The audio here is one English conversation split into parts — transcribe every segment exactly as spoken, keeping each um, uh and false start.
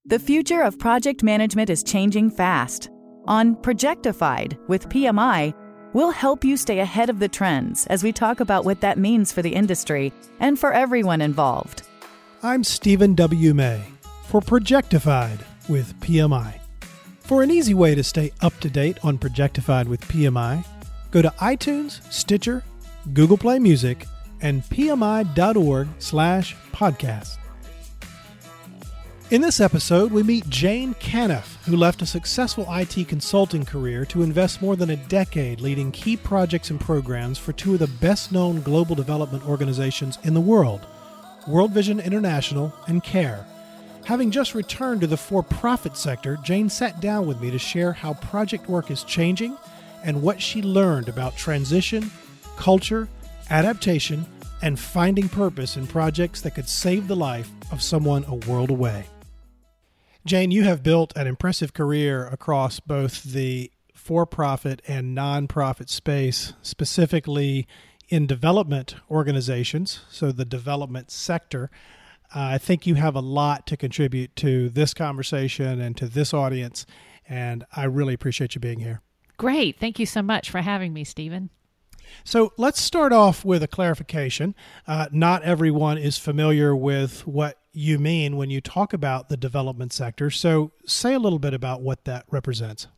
The future of project management is changing fast. On Projectified with P M I, we'll help you stay ahead of the trends as we talk about what that means for the industry and for everyone involved. I'm Stephen W. May for Projectified with P M I. For an easy way to stay up to date on Projectified with P M I, go to iTunes, Stitcher, Google Play Music, and pmi.org slash podcast. In this episode, we meet Jane Caniff, who left a successful I T consulting career to invest more than a decade leading key projects and programs for two of the best-known global development organizations in the world, World Vision International and CARE. Having just returned to the for-profit sector, Jane sat down with me to share how project work is changing and what she learned about transition, culture, adaptation, and finding purpose in projects that could save the life of someone a world away. Jane, you have built an impressive career across both the for-profit and non-profit space, specifically in development organizations, so the development sector. Uh, I think you have a lot to contribute to this conversation and to this audience, and I really appreciate you being here. Great. Thank you so much for having me, Stephen. So let's start off with a clarification. Uh, not everyone is familiar with what you mean when you talk about the development sector. So say a little bit about what that represents.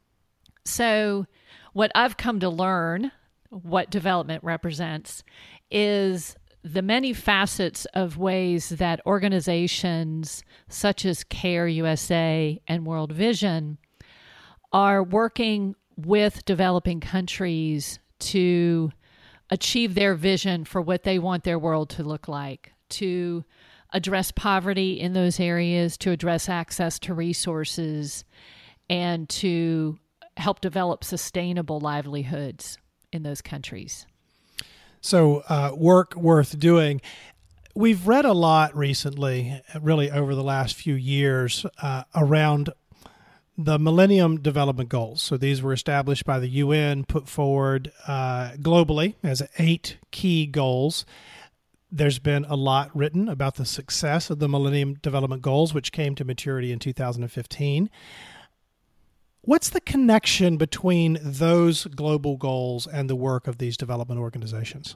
So what I've come to learn, what development represents, is the many facets of ways that organizations such as CARE U S A and World Vision are working with developing countries to achieve their vision for what they want their world to look like, to address poverty in those areas, to address access to resources, and to help develop sustainable livelihoods in those countries. So uh, work worth doing. We've read a lot recently, really over the last few years, uh, around the Millennium Development Goals. So these were established by the U N, put forward uh, globally as eight key goals. There's been a lot written about the success of the Millennium Development Goals, which came to maturity in two thousand fifteen. What's the connection between those global goals and the work of these development organizations?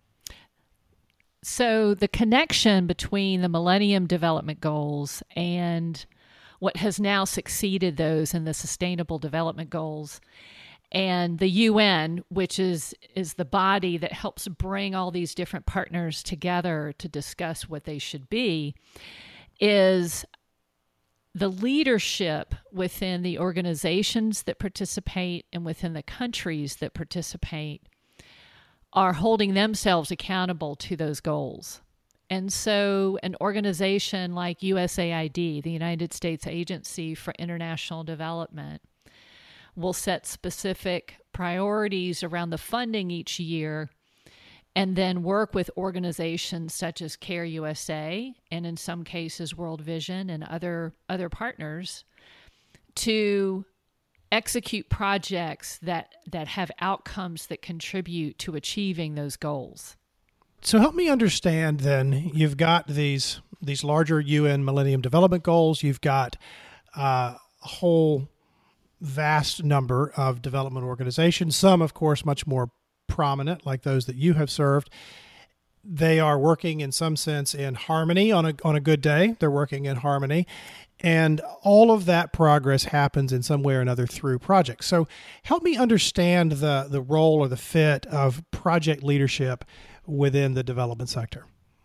So the connection between the Millennium Development Goals and what has now succeeded those in the Sustainable Development Goals and the U N, which is, is the body that helps bring all these different partners together to discuss what they should be, is the leadership within the organizations that participate and within the countries that participate are holding themselves accountable to those goals. And so an organization like U S A I D, the United States Agency for International Development, will set specific priorities around the funding each year and then work with organizations such as CARE U S A and in some cases World Vision and other, other partners to execute projects that, that have outcomes that contribute to achieving those goals. So help me understand then, you've got these these larger U N Millennium Development Goals, you've got uh, a whole vast number of development organizations, some of course much more prominent like those that you have served. They are working in some sense in harmony on a on a good day. They're working in harmony. And all of that progress happens in some way or another through projects. So help me understand the, the role or the fit of project leadership within the development sector.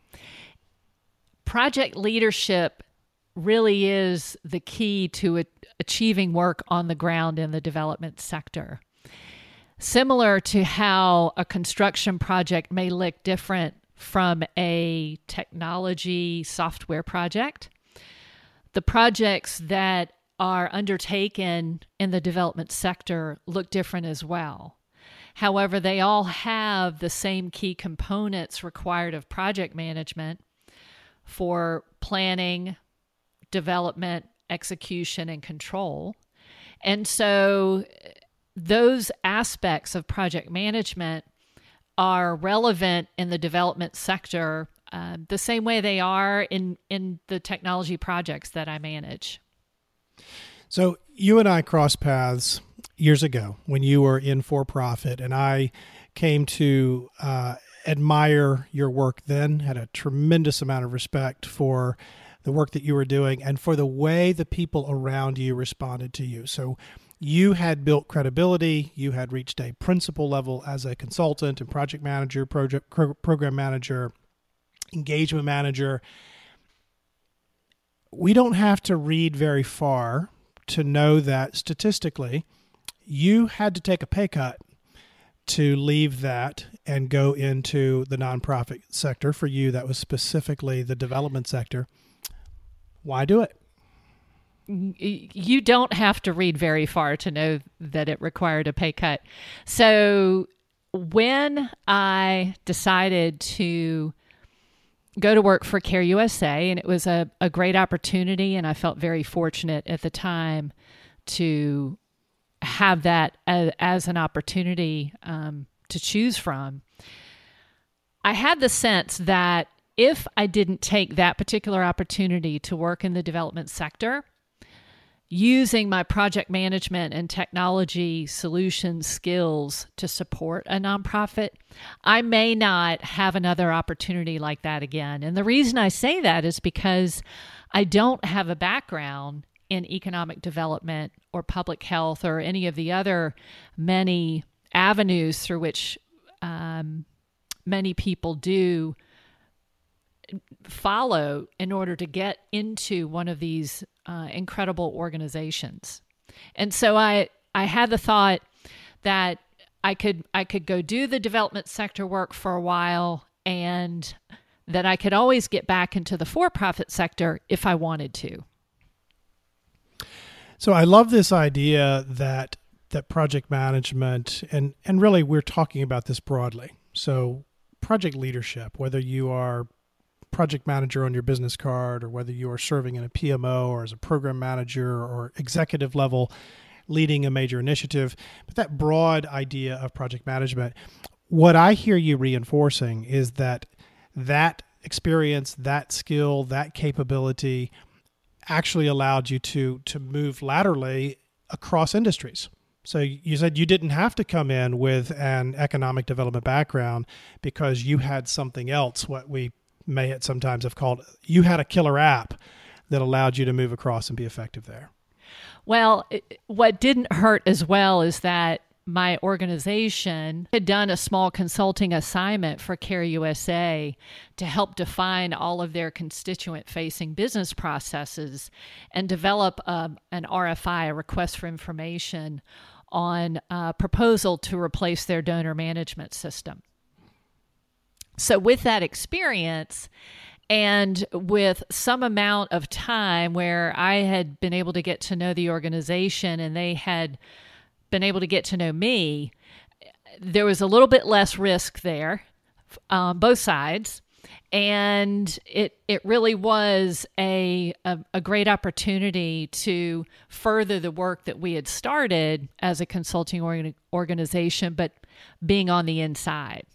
Project leadership really is the key to a, achieving work on the ground in the development sector. Similar to how a construction project may look different from a technology software project, the projects that are undertaken in the development sector look different as well. However, they all have the same key components required of project management for planning, development, execution, and control. And so those aspects of project management are relevant in the development sector uh, the same way they are in, in the technology projects that I manage. So you and I crossed paths years ago when you were in for-profit, and I came to uh, admire your work then, had a tremendous amount of respect for the work that you were doing and for the way the people around you responded to you. So you had built credibility, you had reached a principal level as a consultant and project manager, project program manager, engagement manager. We don't have to read very far to know that statistically, you had to take a pay cut to leave that and go into the nonprofit sector. For you, that was specifically the development sector. Why do it? You don't have to read very far to know that it required a pay cut. So when I decided to go to work for Care U S A, and it was a, a great opportunity, and I felt very fortunate at the time to have that as, as an opportunity um, to choose from. I had the sense that if I didn't take that particular opportunity to work in the development sector, using my project management and technology solutions skills to support a nonprofit, I may not have another opportunity like that again. And the reason I say that is because I don't have a background in economic development or public health or any of the other many avenues through which um, many people do follow in order to get into one of these uh, incredible organizations. And so I, I had the thought that I could I could go do the development sector work for a while, and that I could always get back into the for-profit sector if I wanted to. So I love this idea that that project management, and, and really we're talking about this broadly. So project leadership, whether you are project manager on your business card or whether you are serving in a P M O or as a program manager or executive level leading a major initiative, but that broad idea of project management, what I hear you reinforcing is that that experience, that skill, that capability actually allowed you to to move laterally across industries. So you said you didn't have to come in with an economic development background because you had something else, what we may sometimes have called, you had a killer app that allowed you to move across and be effective there. Well, it, what didn't hurt as well is that my organization had done a small consulting assignment for Care U S A to help define all of their constituent-facing business processes and develop um, an R F I, a request for information, on a proposal to replace their donor management system. So with that experience, and with some amount of time where I had been able to get to know the organization and they had been able to get to know me, there was a little bit less risk there, um, both sides. And it it really was a, a, a great opportunity to further the work that we had started as a consulting organ- organization, but being on the inside.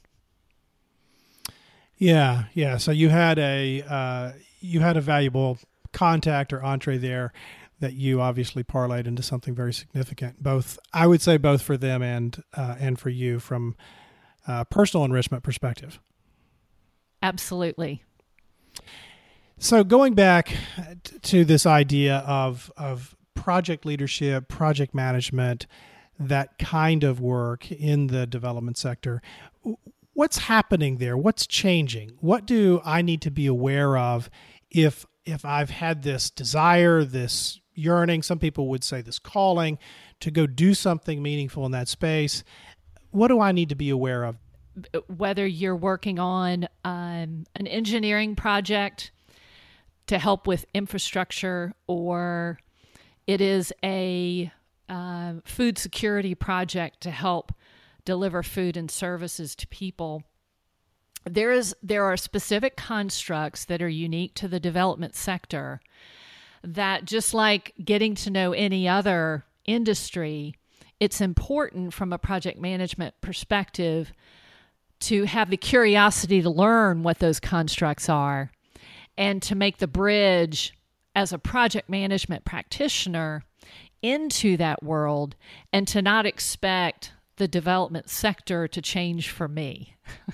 Yeah, yeah. So you had a uh, you had a valuable contact or entree there that you obviously parlayed into something very significant. Both, I would say, both for them and uh, and for you from a personal enrichment perspective. Absolutely. So going back to this idea of of project leadership, project management, that kind of work in the development sector. What's happening there? What's changing? What do I need to be aware of if if I've had this desire, this yearning, some people would say this calling, to go do something meaningful in that space? What do I need to be aware of? Whether you're working on um, an engineering project to help with infrastructure, or it is a uh, food security project to help deliver food and services to people, there is there are specific constructs that are unique to the development sector that, just like getting to know any other industry, it's important from a project management perspective to have the curiosity to learn what those constructs are and to make the bridge as a project management practitioner into that world and to not expect the development sector to change for me.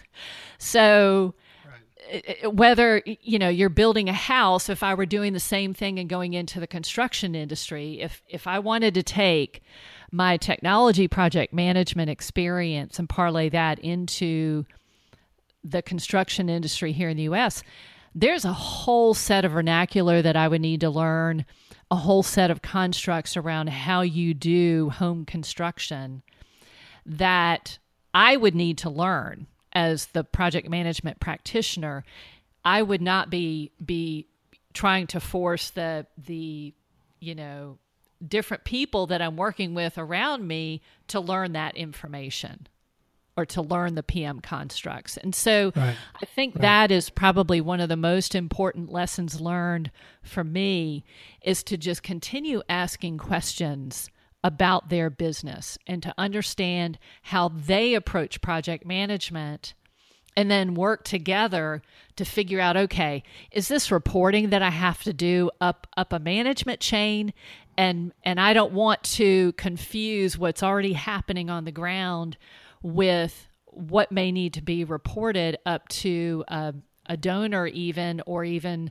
So right. whether, you know, you're building a house, if I were doing the same thing and going into the construction industry, if if I wanted to take my technology project management experience and parlay that into the construction industry here in the U S, there's a whole set of vernacular that I would need to learn, a whole set of constructs around how you do home construction that I would need to learn as the project management practitioner. I would not be be trying to force the the you know different people that I'm working with around me to learn that information or to learn the P M constructs. And so right. I think right. that is probably one of the most important lessons learned for me, is to just continue asking questions about their business and to understand how they approach project management, and then work together to figure out, okay, is this reporting that I have to do up up a management chain? And and I don't want to confuse what's already happening on the ground with what may need to be reported up to a, a donor even, or even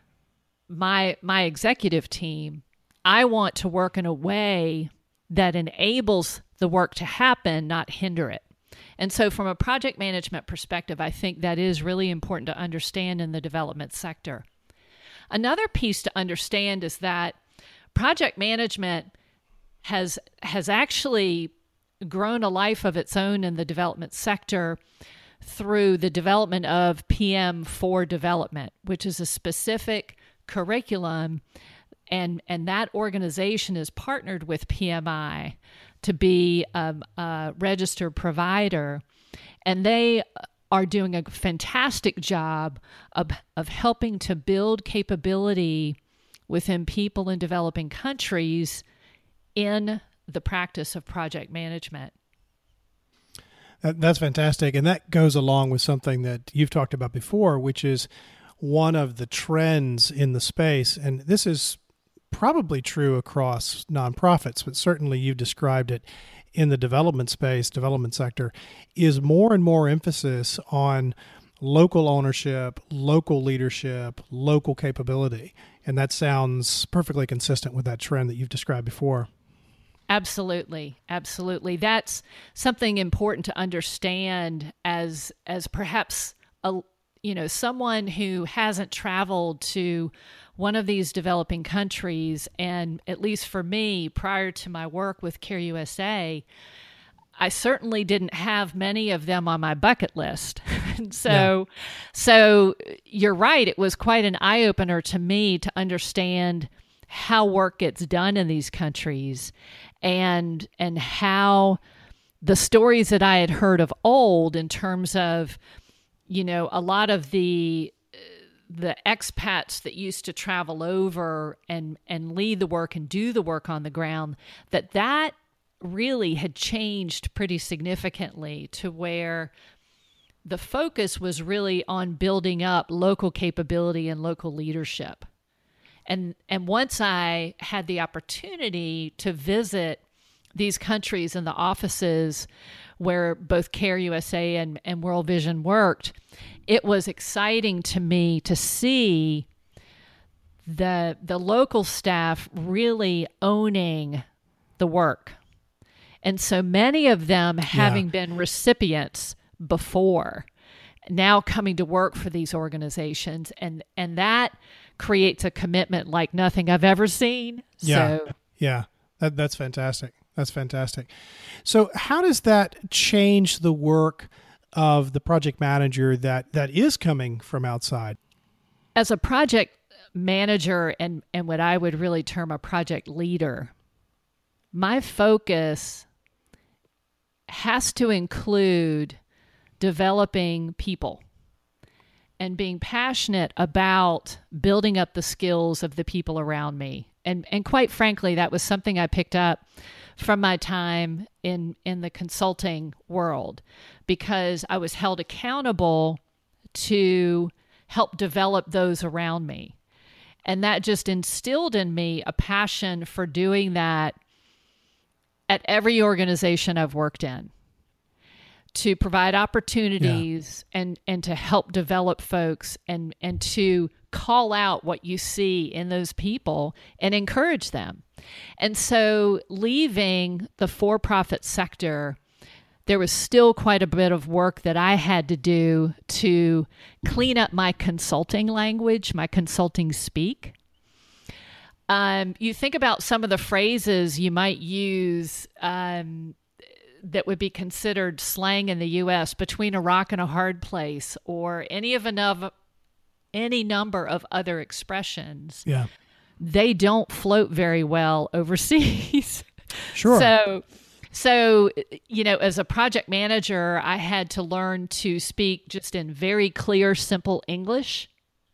my my executive team. I want to work in a way that enables the work to happen, not hinder it. And so from a project management perspective, I think that is really important to understand in the development sector. Another piece to understand is that project management has has actually grown a life of its own in the development sector through the development of P M for Development, which is a specific curriculum, and, and that organization is partnered with P M I to be a, a registered provider, and they are doing a fantastic job of, of helping to build capability within people in developing countries in the practice of project management. That, that's fantastic. And that goes along with something that you've talked about before, which is one of the trends in the space. And this is probably true across nonprofits, but certainly you've described it in the development space, development sector, is more and more emphasis on local ownership, local leadership, local capability. And that sounds perfectly consistent with that trend that you've described before. Absolutely. Absolutely. That's something important to understand as as perhaps a you know someone who hasn't traveled to one of these developing countries. And at least for me, prior to my work with Care U S A, I certainly didn't have many of them on my bucket list. so, yeah. so you're right. It was quite an eye-opener to me to understand how work gets done in these countries, and and how the stories that I had heard of old in terms of, you know, a lot of the the expats that used to travel over and, and lead the work and do the work on the ground, that that really had changed pretty significantly to where the focus was really on building up local capability and local leadership. And and once I had the opportunity to visit these countries and the offices where both Care U S A and, and World Vision worked, it was exciting to me to see the the local staff really owning the work. And so many of them having yeah. been recipients before, now coming to work for these organizations. And, and that creates a commitment like nothing I've ever seen. Yeah, so, yeah, that, that's fantastic. That's fantastic. So how does that change the work of the project manager that, that is coming from outside? As a project manager and, and what I would really term a project leader, my focus has to include developing people and being passionate about building up the skills of the people around me. And and quite frankly, that was something I picked up from my time in, in the consulting world, because I was held accountable to help develop those around me. And that just instilled in me a passion for doing that at every organization I've worked in, to provide opportunities yeah. and, and to help develop folks and, and to call out what you see in those people and encourage them. And so leaving the for-profit sector, there was still quite a bit of work that I had to do to clean up my consulting language, my consulting speak. Um, you think about some of the phrases you might use um, that would be considered slang in the U S, between a rock and a hard place, or any of enough, any number of other expressions. Yeah. They don't float very well overseas. Sure. So, so, you know, as a project manager, I had to learn to speak just in very clear, simple English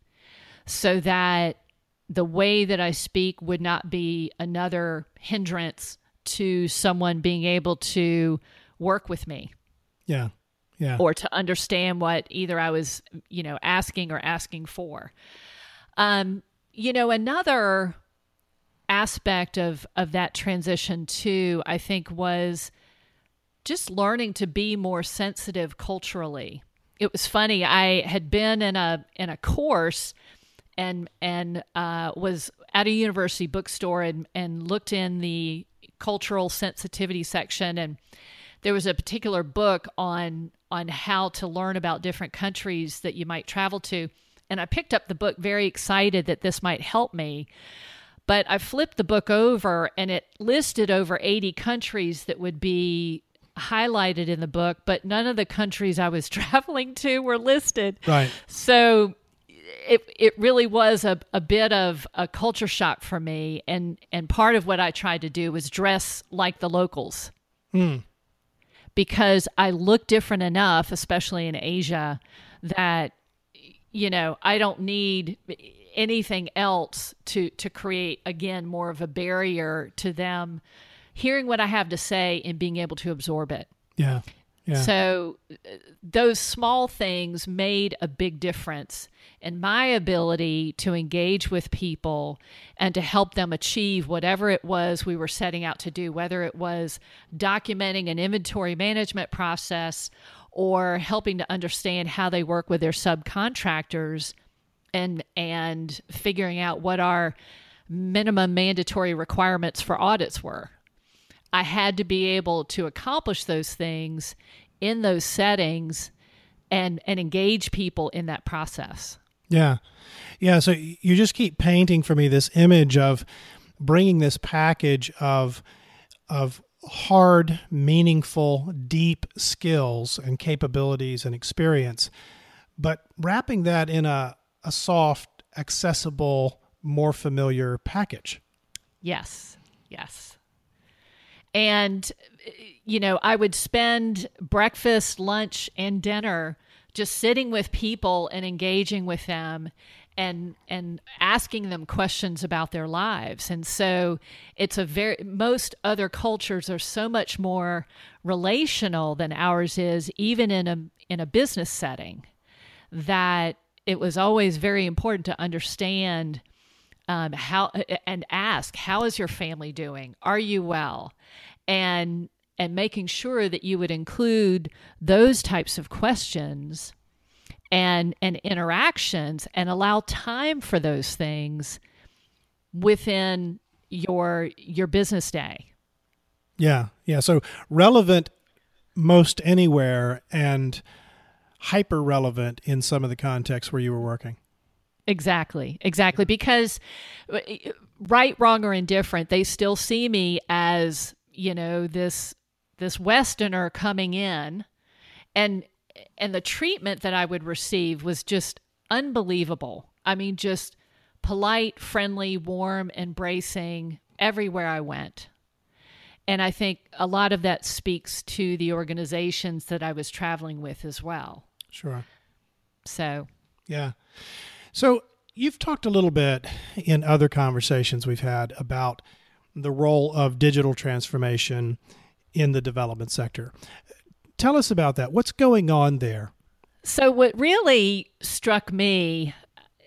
so that the way that I speak would not be another hindrance to someone being able to work with me. Yeah. Yeah. Or to understand what either I was, you know, asking or asking for. Um, you know, another aspect of, of that transition too, I think, was just learning to be more sensitive culturally. It was funny. I had been in a, in a course and, and, uh, was at a university bookstore and, and looked in the cultural sensitivity section, and there was a particular book on on how to learn about different countries that you might travel to, and I picked up the book very excited that this might help me. But I flipped the book over and it listed over eighty countries that would be highlighted in the book, but none of the countries I was traveling to were listed. Right. So It it really was a, a bit of a culture shock for me, and, and part of what I tried to do was dress like the locals, mm. because I look different enough, especially in Asia, that, you know, I don't need anything else to, to create, again, more of a barrier to them hearing what I have to say and being able to absorb it. Yeah. Yeah. So those small things made a big difference in my ability to engage with people and to help them achieve whatever it was we were setting out to do, whether it was documenting an inventory management process or helping to understand how they work with their subcontractors and and figuring out what our minimum mandatory requirements for audits were. I had to be able to accomplish those things in those settings and and engage people in that process. Yeah. Yeah. So you just keep painting for me this image of bringing this package of, of hard, meaningful, deep skills and capabilities and experience, but wrapping that in a, a soft, accessible, more familiar package. Yes. Yes. And, you know, I would spend breakfast, lunch, and dinner just sitting with people and engaging with them and and asking them questions about their lives. And so it's a very, most other cultures are so much more relational than ours is, even in a in a business setting, that it was always very important to understand um, how and ask, how is your family doing? Are you well? And and making sure that you would include those types of questions and and interactions and allow time for those things within your your business day. Yeah, yeah. So relevant most anywhere and hyper relevant in some of the contexts where you were working. Exactly, exactly. Because right, wrong, or indifferent, they still see me as, you know, this this Westerner coming in, and and the treatment that I would receive was just unbelievable. I mean, just polite, friendly, warm, embracing everywhere I went. And I think a lot of that speaks to the organizations that I was traveling with as well. Sure. So. Yeah. So you've talked a little bit in other conversations we've had about the role of digital transformation in the development sector. Tell us about that. What's going on there? So what really struck me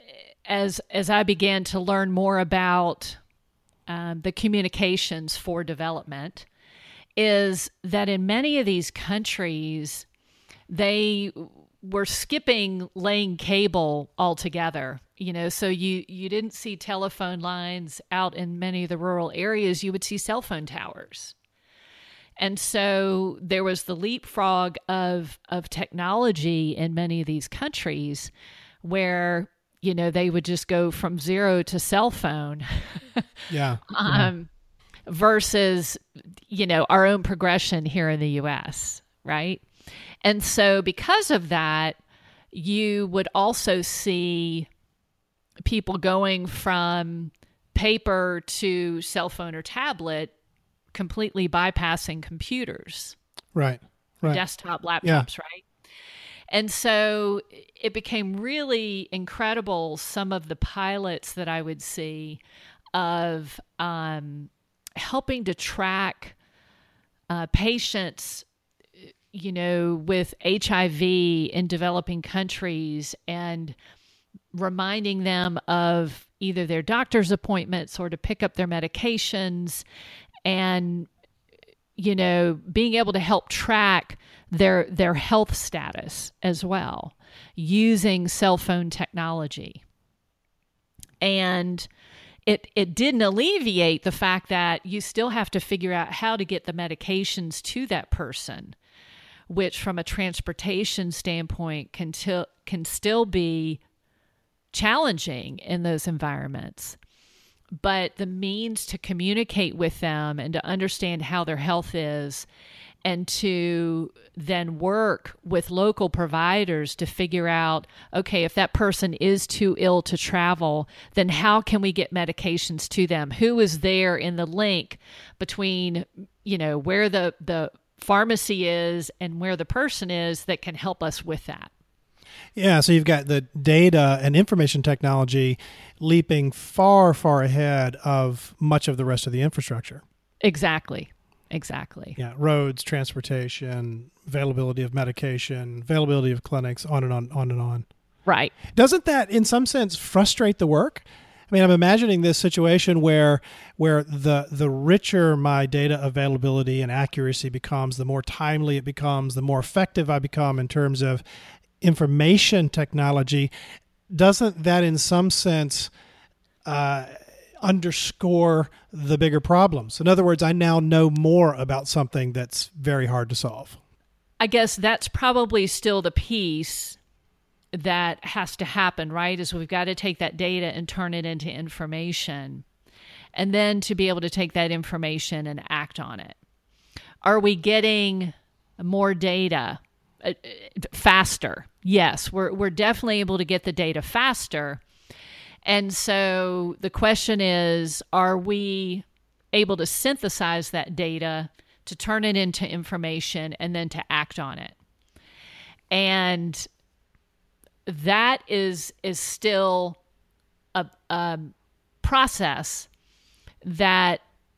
as as I began to learn more about um, the communications for development, is that in many of these countries, they were skipping laying cable altogether. You know, so you, you didn't see telephone lines out in many of the rural areas. You would see cell phone towers. And so there was the leapfrog of of technology in many of these countries where, you know, they would just go from zero to cell phone. Yeah. um, yeah. Versus, you know, our own progression here in the U S, right? And so because of that, you would also see people going from paper to cell phone or tablet, completely bypassing computers. Right, right. Desktop laptops, yeah. right? And so it became really incredible, some of the pilots that I would see of um, helping to track uh, patients, you know, with H I V in developing countries and reminding them of either their doctor's appointments or to pick up their medications and, you know, being able to help track their their health status as well using cell phone technology. And it it didn't alleviate the fact that you still have to figure out how to get the medications to that person, which from a transportation standpoint can til- can still be challenging in those environments. But the means to communicate with them and to understand how their health is and to then work with local providers to figure out, okay, if that person is too ill to travel, then how can we get medications to them? Who is there in the link between, you know, where the, the pharmacy is and where the person is that can help us with that? Yeah, so you've got the data and information technology leaping far, far ahead of much of the rest of the infrastructure. Exactly. Exactly. Yeah, roads, transportation, availability of medication, availability of clinics, on and on, on and on. Right. Doesn't that, in some sense, frustrate the work? I mean, I'm imagining this situation where where the the richer my data availability and accuracy becomes, the more timely it becomes, the more effective I become in terms of information technology. Doesn't that, in some sense, uh, underscore the bigger problems? In other words, I now know more about something that's very hard to solve. I guess that's probably still the piece that has to happen, right? Is we've got to take that data and turn it into information, and then to be able to take that information and act on it. Are we getting more data uh, faster? Yes, we're we're definitely able to get the data faster. And so the question is, are we able to synthesize that data to turn it into information and then to act on it? And that is is still a, a process that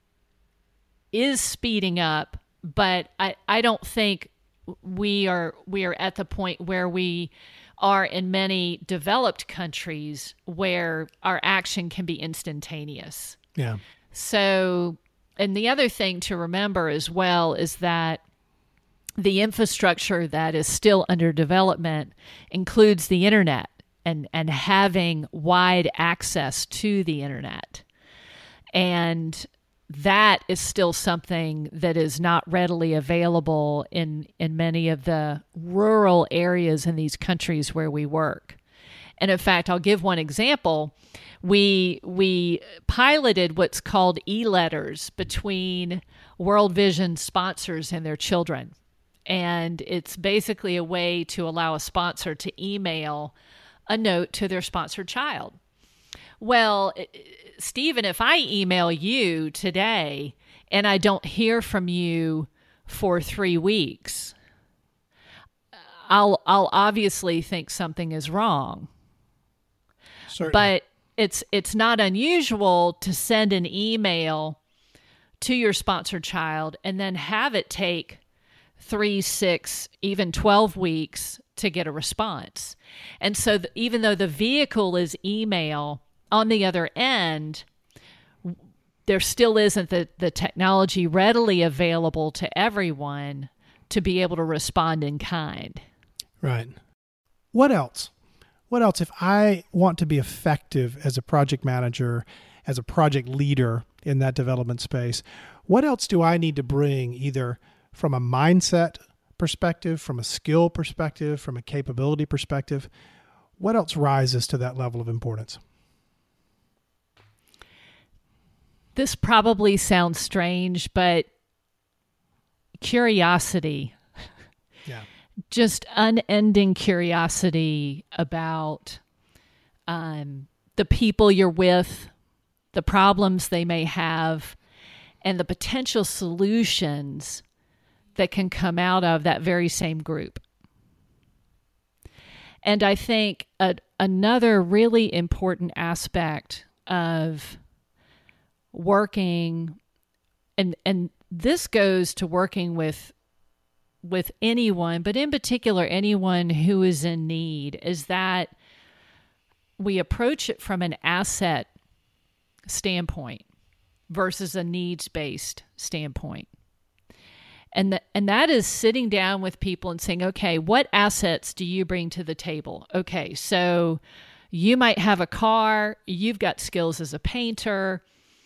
is speeding up, but I, I don't think we are we are at the point where we are in many developed countries where our action can be instantaneous. Yeah. So, and the other thing to remember as well is that the infrastructure that is still under development includes the internet and, and having wide access to the internet. And that is still something that is not readily available in, in many of the rural areas in these countries where we work. And in fact, I'll give one example. We we piloted what's called e-letters between World Vision sponsors and their children. And it's basically a way to allow a sponsor to email a note to their sponsored child. Well, Stephen, if I email you today and I don't hear from you for three weeks, I'll I'll obviously think something is wrong. Certainly. But it's it's not unusual to send an email to your sponsored child and then have it take three, six, even twelve weeks to get a response. And so the, even though the vehicle is email, on the other end, there still isn't the, the technology readily available to everyone to be able to respond in kind. Right. What else? What else? If I want to be effective as a project manager, as a project leader in that development space, what else do I need to bring, either from a mindset perspective, from a skill perspective, from a capability perspective? What else rises to that level of importance? This probably sounds strange, but curiosity. Yeah. Just unending curiosity about um, the people you're with, the problems they may have, and the potential solutions that can come out of that very same group. And I think a, another really important aspect of working, and and this goes to working with with anyone, but in particular anyone who is in need, is that we approach it from an asset standpoint versus a needs-based standpoint. And th- and that is sitting down with people and saying, okay, what assets do you bring to the table? Okay, so you might have a car, you've got skills as a painter,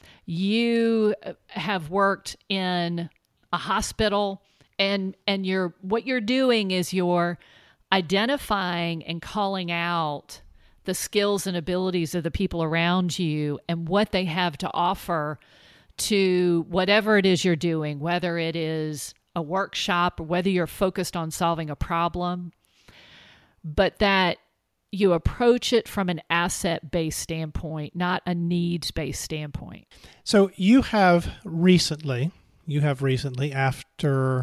you have worked in a hospital, and and you're what you're doing is you're identifying and calling out the skills and abilities of the people around you and what they have to offer to whatever it is you're doing, whether it is a workshop or whether you're focused on solving a problem, but that you approach it from an asset-based standpoint, not a needs-based standpoint. So you have recently, you have recently, after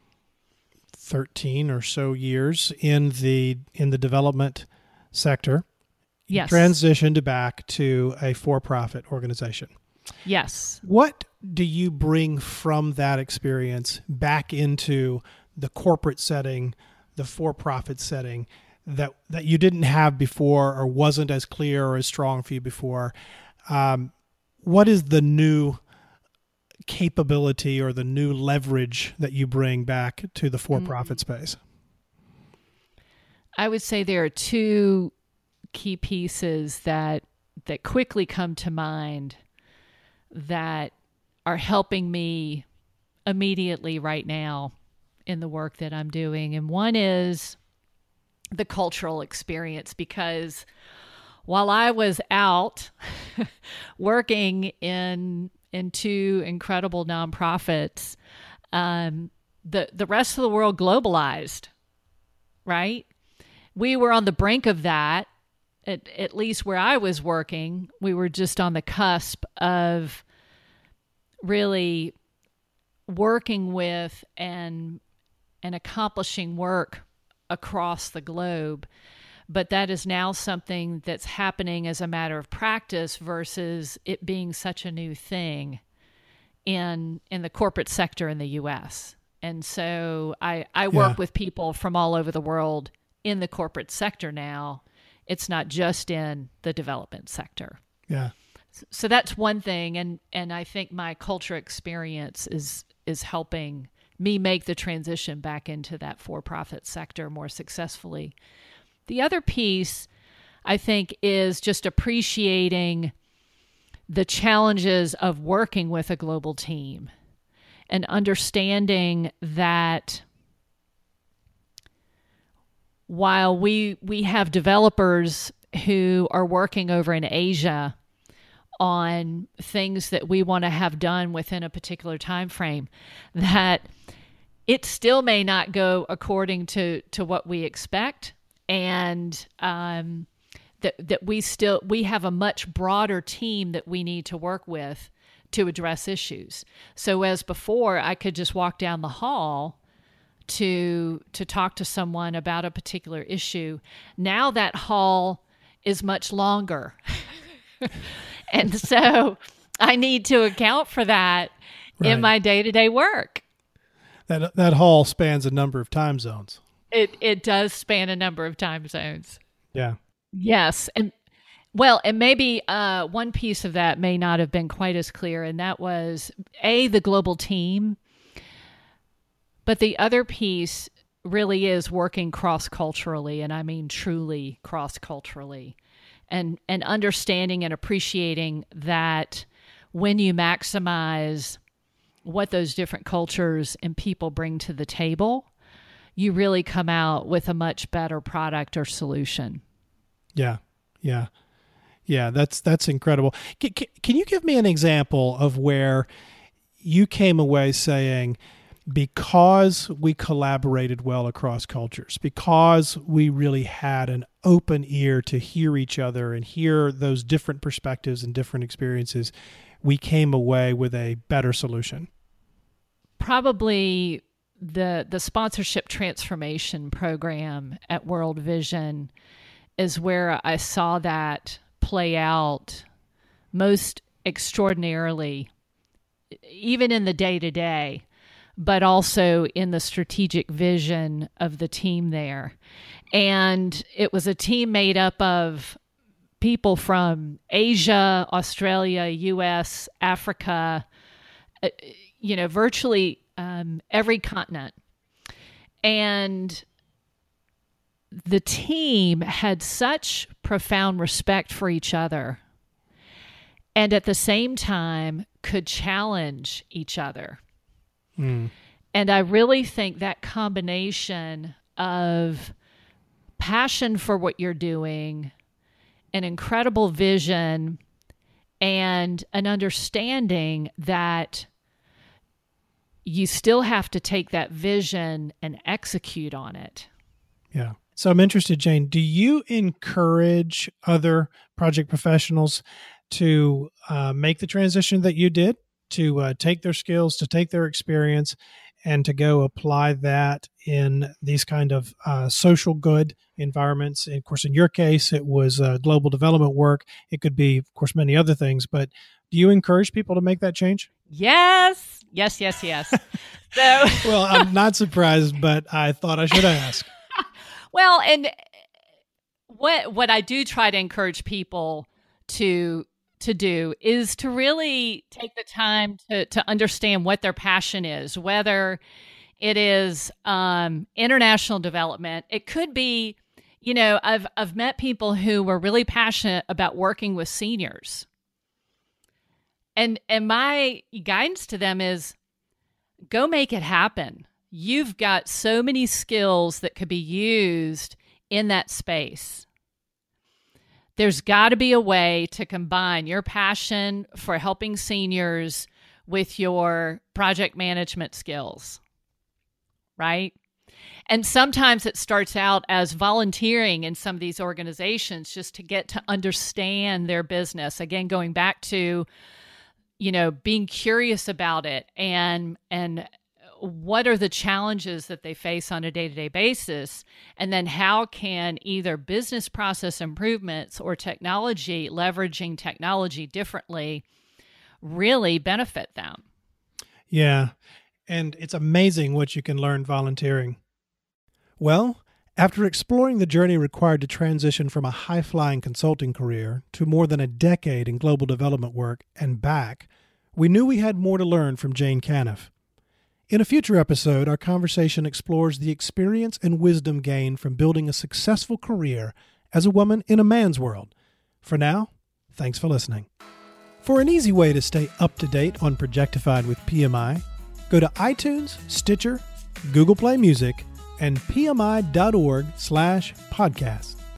thirteen or so years in the in the development sector, yes, transitioned back to a for-profit organization. Yes. What do you bring from that experience back into the corporate setting, the for-profit setting, that that you didn't have before or wasn't as clear or as strong for you before? Um, what is the new capability or the new leverage that you bring back to the for-profit mm-hmm. space? I would say there are two key pieces that that quickly come to mind that are helping me immediately right now in the work that I'm doing. And one is the cultural experience, because while I was out working in in two incredible nonprofits, um, the the rest of the world globalized, right? We were on the brink of that. At, at least where I was working, we were just on the cusp of really working with and and accomplishing work across the globe. But that is now something that's happening as a matter of practice versus it being such a new thing in in the corporate sector in the U S. And so I, I work yeah. with people from all over the world in the corporate sector now. It's not just in the development sector. Yeah. So that's one thing, and and I think my culture experience is is helping me make the transition back into that for-profit sector more successfully. The other piece, I think, is just appreciating the challenges of working with a global team and understanding that while we we have developers who are working over in Asia on things that we want to have done within a particular time frame, that it still may not go according to, to what we expect, and um, that that we still we have a much broader team that we need to work with to address issues. So as before, I could just walk down the hall to to talk to someone about a particular issue. Now that hall is much longer. And so I need to account for that right. in my day-to-day work. That that hall spans a number of time zones. It it does span a number of time zones. Yeah. Yes. And well, and maybe uh, one piece of that may not have been quite as clear, and that was, A, the global team, but the other piece really is working cross-culturally, and I mean truly cross-culturally, and, and understanding and appreciating that when you maximize what those different cultures and people bring to the table, you really come out with a much better product or solution. Yeah, yeah. Yeah, that's that's incredible. Can, can you give me an example of where you came away saying, because we collaborated well across cultures, because we really had an open ear to hear each other and hear those different perspectives and different experiences, we came away with a better solution? Probably the the sponsorship transformation program at World Vision is where I saw that play out most extraordinarily, even in the day-to-day, but also in the strategic vision of the team there. And it was a team made up of people from Asia, Australia, U S, Africa, uh, you know, virtually um, every continent. And the team had such profound respect for each other, and at the same time could challenge each other. Mm. And I really think that combination of passion for what you're doing, an incredible vision, and an understanding that you still have to take that vision and execute on it. Yeah. So I'm interested, Jane, do you encourage other project professionals to uh, make the transition that you did, to uh, take their skills, to take their experience, and to go apply that in these kind of uh, social good environments? And of course, in your case, it was uh, global development work. It could be, of course, many other things. But do you encourage people to make that change? Yes. Yes, yes, yes. So, well, I'm not surprised, but I thought I should ask. Well, and what what I do try to encourage people to to do is to really take the time to to understand what their passion is, whether it is um, international development. It could be, you know, I've I've met people who were really passionate about working with seniors. And and my guidance to them is, go make it happen. You've got so many skills that could be used in that space. There's got to be a way to combine your passion for helping seniors with your project management skills, right? And sometimes it starts out as volunteering in some of these organizations just to get to understand their business. Again, going back to, you know, being curious about it and and what are the challenges that they face on a day-to-day basis, and then how can either business process improvements or technology, leveraging technology differently, really benefit them. Yeah, and it's amazing what you can learn volunteering. Well, after exploring the journey required to transition from a high-flying consulting career to more than a decade in global development work and back, we knew we had more to learn from Jane Caniff. In a future episode, our conversation explores the experience and wisdom gained from building a successful career as a woman in a man's world. For now, thanks for listening. For an easy way to stay up to date on Projectified with P M I, go to iTunes, Stitcher, Google Play Music, and P M I dot org slash podcast.